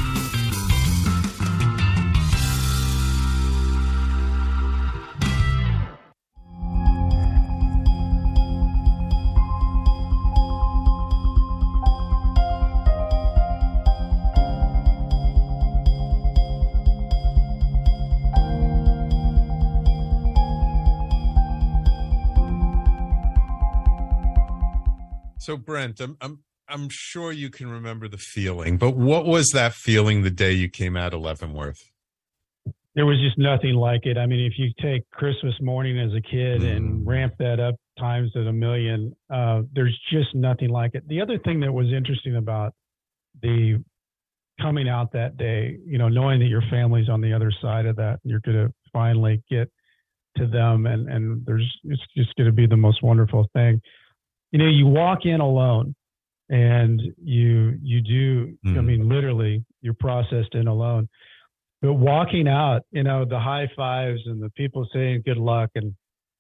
So Brent, I'm sure you can remember the feeling, but what was that feeling the day you came out of Leavenworth? There was just nothing like it. I mean, if you take Christmas morning as a kid and ramp that up times at 1,000,000, there's just nothing like it. The other thing that was interesting about the coming out that day, knowing that your family's on the other side of that, and you're going to finally get to them, and it's just going to be the most wonderful thing. You walk in alone, and you do, I mean, literally, you're processed in alone. But walking out, the high fives and the people saying good luck and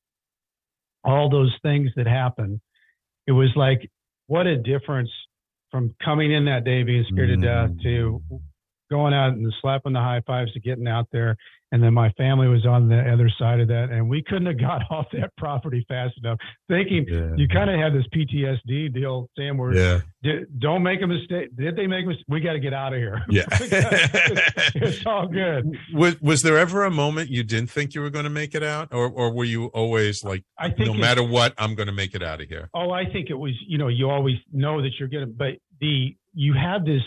all those things that happen, it was like, what a difference from coming in that day being scared to death to going out and slapping the high fives to getting out there. And then my family was on the other side of that, and we couldn't have got off that property fast enough. Thinking you kind of had this PTSD deal, Sam, where don't make a mistake. Did they make a mistake? We got to get out of here. Yeah. It's all good. Was there ever a moment you didn't think you were going to make it out? Or were you always like, I think no matter what, I'm going to make it out of here? Oh, I think it was, you always know that you're going to, but you have this,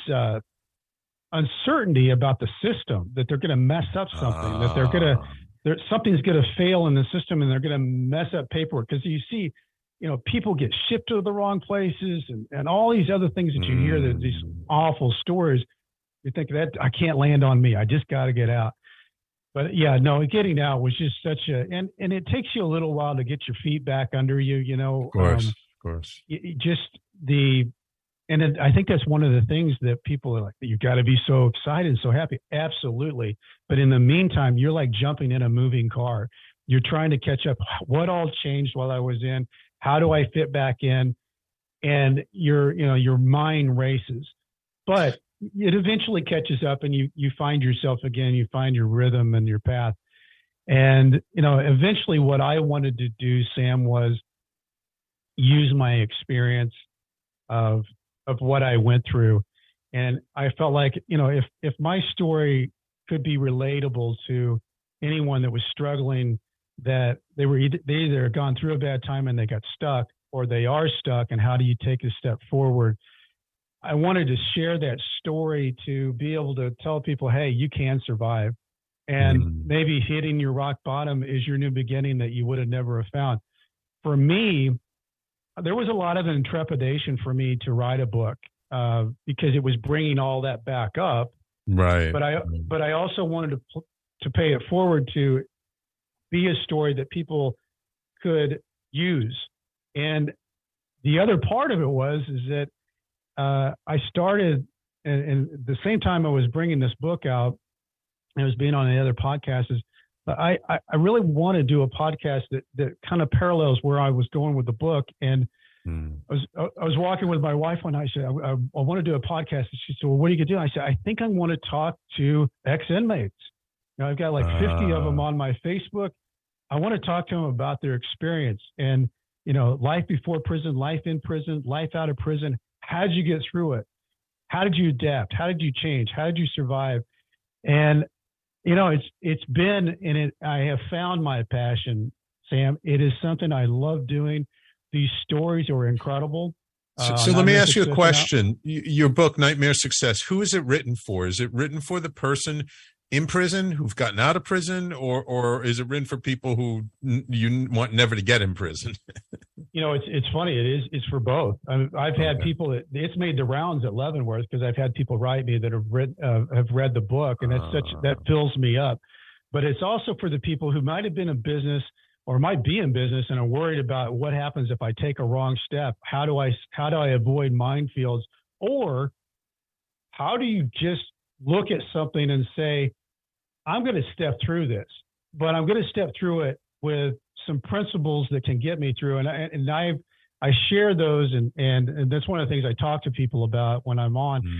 uncertainty about the system, that they're going to mess up something, that something's going to fail in the system, and they're going to mess up paperwork. Because you see, people get shipped to the wrong places, and all these other things that you hear, that these awful stories. You think that I can't land on me. I just got to get out. But yeah, no, getting out was just such and it takes you a little while to get your feet back under you. Of course. And I think that's one of the things that people are like, you got to be so excited and so happy. Absolutely. But in the meantime, you're like jumping in a moving car. You're trying to catch up. What all changed while I was in? How do I fit back in? And your mind races. But it eventually catches up, and you find yourself again. You find your rhythm and your path. And, eventually what I wanted to do, Sam, was use my experience of what I went through. And I felt like, if my story could be relatable to anyone that was struggling, that they either gone through a bad time and they got stuck, or they are stuck, and how do you take a step forward? I wanted to share that story to be able to tell people, hey, you can survive. And maybe hitting your rock bottom is your new beginning that you would have never have found. For me, there was a lot of intrepidation for me to write a book because it was bringing all that back up. Right. But I also wanted to pay it forward to be a story that people could use. And the other part of it is that I started, and the same time I was bringing this book out, and I was being on the other podcasts, I really want to do a podcast that kind of parallels where I was going with the book. And I was walking with my wife one night. I said, I want to do a podcast. And she said, well, what are you going to do? I said, I think I want to talk to ex-inmates. I've got like 50 of them on my Facebook. I want to talk to them about their experience and, life before prison, life in prison, life out of prison. How did you get through it? How did you adapt? How did you change? How did you survive? And, it's been, I have found my passion, Sam. It is something I love doing. These stories are incredible. So let me ask you a question. Your book, Nightmare Success, who is it written for? Is it written for the person in prison who've gotten out of prison, or is it written for people who you want never to get in prison? It's funny. It's for both. I've had people it's made the rounds at Leavenworth because I've had people write me that have read the book, and that fills me up. But it's also for the people who might have been in business or might be in business and are worried about what happens if I take a wrong step. How do I avoid minefields? Or how do you just look at something and say, I'm going to step through this, but I'm going to step through it with some principles that can get me through. And I share those. And that's one of the things I talk to people about when I'm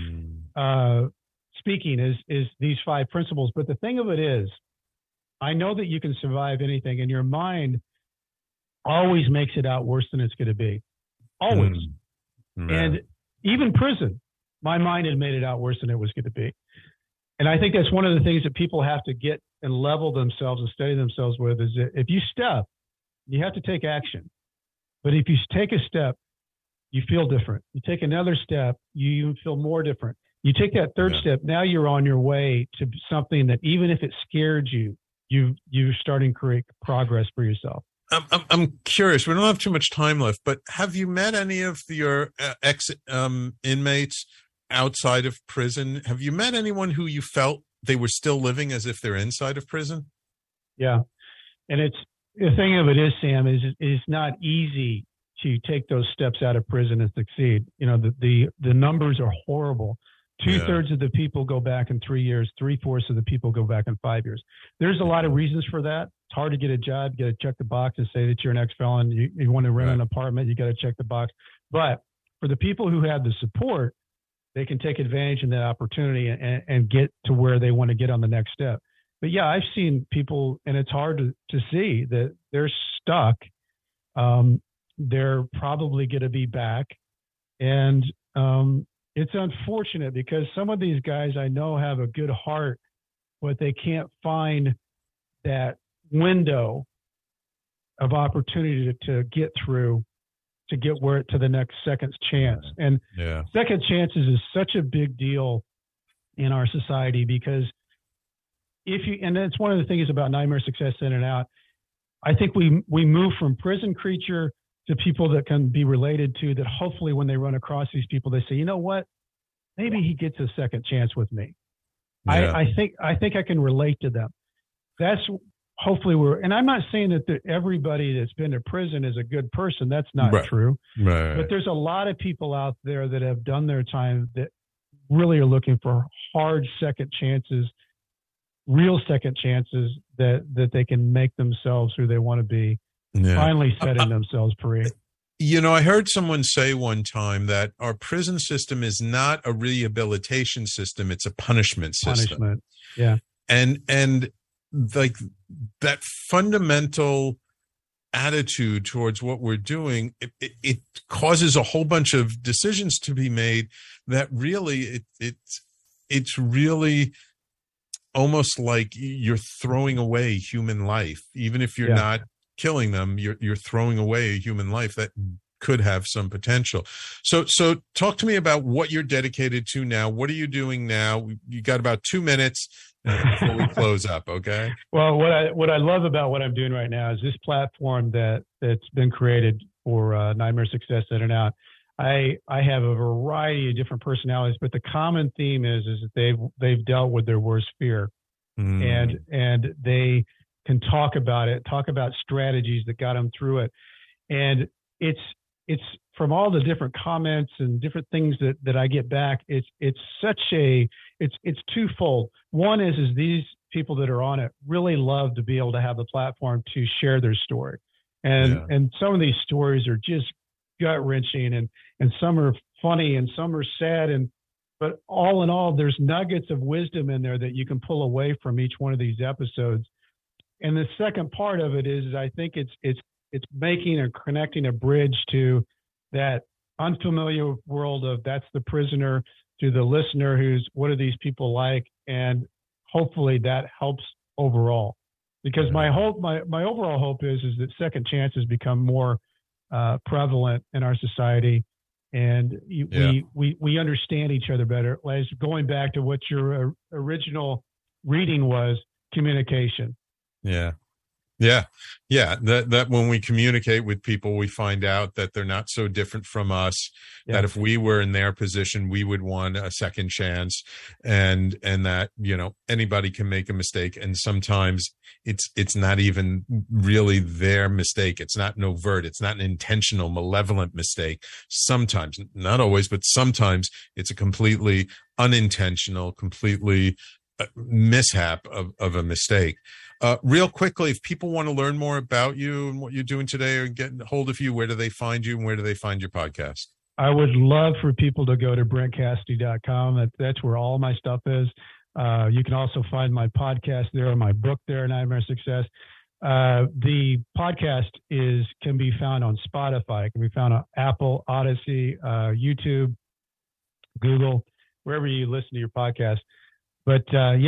on speaking is these 5 principles. But the thing of it is, I know that you can survive anything, and your mind always makes it out worse than it's going to be. Always. And even prison, my mind had made it out worse than it was going to be. And I think that's one of the things that people have to get and level themselves and steady themselves with is that if you step, you have to take action. But if you take a step, you feel different. You take another step, you feel more different. You take that third step, now you're on your way to something that even if it scared you, you're starting to create progress for yourself. I'm curious. We don't have too much time left, but have you met any of your ex-inmates outside of prison? Have you met anyone who you felt they were still living as if they're inside of prison? Yeah. And the thing of it is, Sam, is it's not easy to take those steps out of prison and succeed. The numbers are horrible. 2/3 of the people go back in 3 years. 3/4 of the people go back in 5 years. There's a lot of reasons for that. It's hard to get a job. You got to check the box and say that you're an ex-felon. You want to rent an apartment. You got to check the box. But for the people who have the support, they can take advantage of that opportunity and get to where they want to get on the next step. But yeah, I've seen people, and it's hard to see that they're stuck. They're probably going to be back. And it's unfortunate because some of these guys I know have a good heart, but they can't find that window of opportunity to get through, to get to the next second chance. And second chances is such a big deal in our society because and that's one of the things about Nightmare Success In and Out. I think we move from prison creature to people that can be related to, that hopefully when they run across these people, they say, you know what, maybe he gets a second chance with me. I think I can relate to them. That's hopefully and I'm not saying that everybody that's been to prison is a good person. That's not true. Right. But there's a lot of people out there that have done their time that really are looking for hard second chances, real second chances that they can make themselves who they want to be. Finally setting themselves free. I heard someone say one time that our prison system is not a rehabilitation system; it's a punishment system. Yeah. And like that fundamental attitude towards what we're doing, it causes a whole bunch of decisions to be made that really it's really almost like you're throwing away human life. Even if you're not killing them, you're throwing away a human life that could have some potential. So talk to me about what you're dedicated to now. What are you doing now? You got about 2 minutes before we close up, okay? Well, what I love about what I'm doing right now is this platform that's been created for Nightmare Success In and Out. I have a variety of different personalities, but the common theme is that they've dealt with their worst fear, and they can talk about it, talk about strategies that got them through it, and it's from all the different comments and different things that I get back. It's twofold. One is these people that are on it really love to be able to have the platform to share their story, and some of these stories are just gut-wrenching, and some are funny and some are sad, but all in all, there's nuggets of wisdom in there that you can pull away from each one of these episodes. And the second part of it is I think it's making or connecting a bridge to that unfamiliar world of that's the prisoner to the listener who's what are these people like, and hopefully that helps overall. Because my overall hope is that second chances become more prevalent in our society, and we understand each other better. As going back to what your original reading was, communication. That when we communicate with people, we find out that they're not so different from us, that if we were in their position, we would want a second chance, and that, anybody can make a mistake. And sometimes it's not even really their mistake. It's not an overt. It's not an intentional, malevolent mistake. Sometimes, not always, but sometimes it's a completely unintentional, completely mishap of a mistake. Real quickly, if people want to learn more about you and what you're doing today or get a hold of you, where do they find you and where do they find your podcast? I would love for people to go to BrentCassidy.com. That's where all my stuff is. You can also find my podcast there, my book there, Nightmare Success. The podcast can be found on Spotify. It can be found on Apple, Odyssey, YouTube, Google, wherever you listen to your podcast. But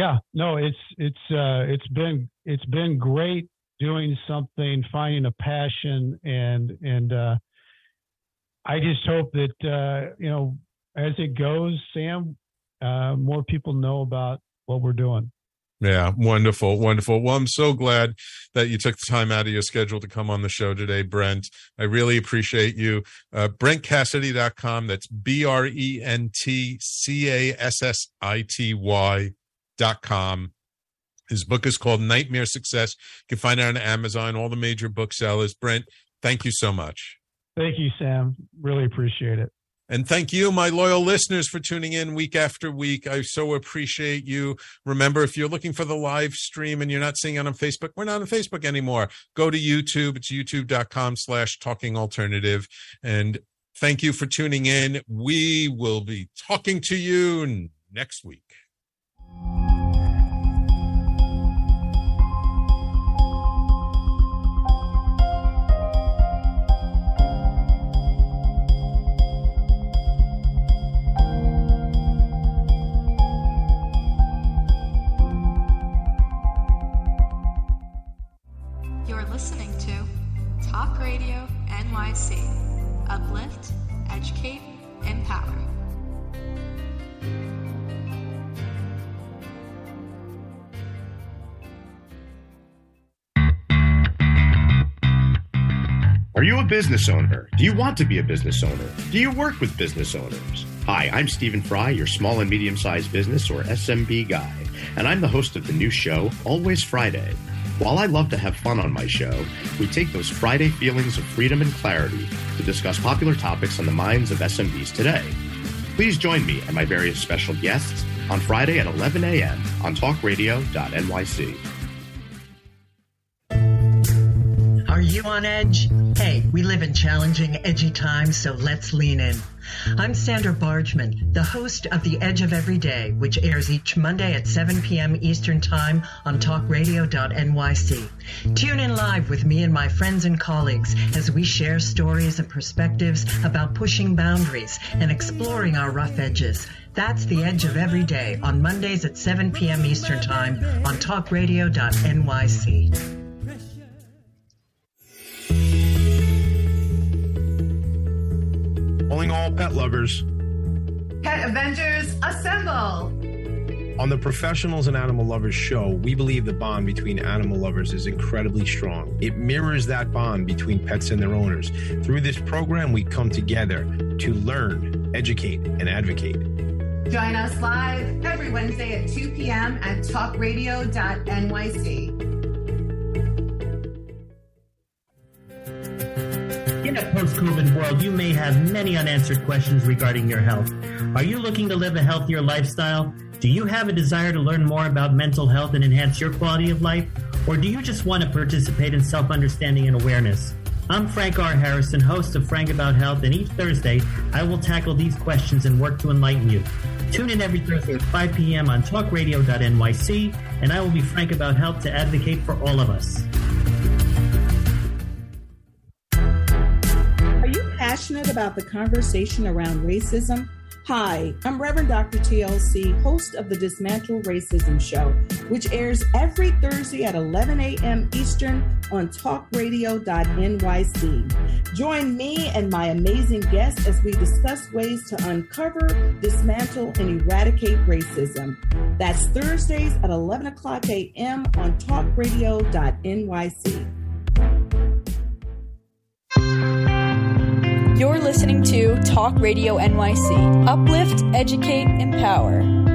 it's been great doing something, finding a passion, and I just hope that as it goes, Sam, more people know about what we're doing. Yeah, wonderful. Well, I'm so glad that you took the time out of your schedule to come on the show today, Brent. I really appreciate you. BrentCassidy.com. That's BrentCassity.com. His book is called Nightmare Success. You can find it on Amazon, all the major booksellers. Brent, thank you so much. Thank you, Sam. Really appreciate it. And thank you, my loyal listeners, for tuning in week after week. I so appreciate you. Remember, if you're looking for the live stream and you're not seeing it on Facebook, we're not on Facebook anymore. Go to YouTube. It's youtube.com/talkingalternative. And thank you for tuning in. We will be talking to you next week. Talk Radio NYC. Uplift, educate, empower. Are you a business owner? Do you want to be a business owner? Do you work with business owners? Hi, I'm Stephen Fry, your small and medium-sized business or SMB guy, and I'm the host of the new show, Always Friday. While I love to have fun on my show, we take those Friday feelings of freedom and clarity to discuss popular topics on the minds of SMBs today. Please join me and my various special guests on Friday at 11 a.m. on talkradio.nyc. Are you on edge? Hey, we live in challenging, edgy times, so let's lean in. I'm Sandra Bargeman, the host of The Edge of Every Day, which airs each Monday at 7 p.m. Eastern Time on talkradio.nyc. Tune in live with me and my friends and colleagues as we share stories and perspectives about pushing boundaries and exploring our rough edges. That's The Edge of Every Day on Mondays at 7 p.m. Eastern Time on talkradio.nyc. Calling all pet lovers. Pet Avengers, assemble! On the Professionals and Animal Lovers show, we believe the bond between animal lovers is incredibly strong. It mirrors that bond between pets and their owners. Through this program, we come together to learn, educate, and advocate. Join us live every Wednesday at 2 p.m. at talkradio.nyc. In a post-COVID world, you may have many unanswered questions regarding your health. Are you looking to live a healthier lifestyle? Do you have a desire to learn more about mental health and enhance your quality of life? Or do you just want to participate in self-understanding and awareness? I'm Frank R. Harrison, host of Frank About Health, and each Thursday, I will tackle these questions and work to enlighten you. Tune in every Thursday at 5 p.m. on talkradio.nyc, and I will be frank about health to advocate for all of us. Passionate about the conversation around racism? Hi, I'm Reverend Dr. TLC, host of the Dismantle Racism Show, which airs every Thursday at 11 a.m. Eastern on talkradio.nyc. Join me and my amazing guests as we discuss ways to uncover, dismantle, and eradicate racism. That's Thursdays at 11 o'clock a.m. on talkradio.nyc. You're listening to Talk Radio NYC. Uplift, educate, empower.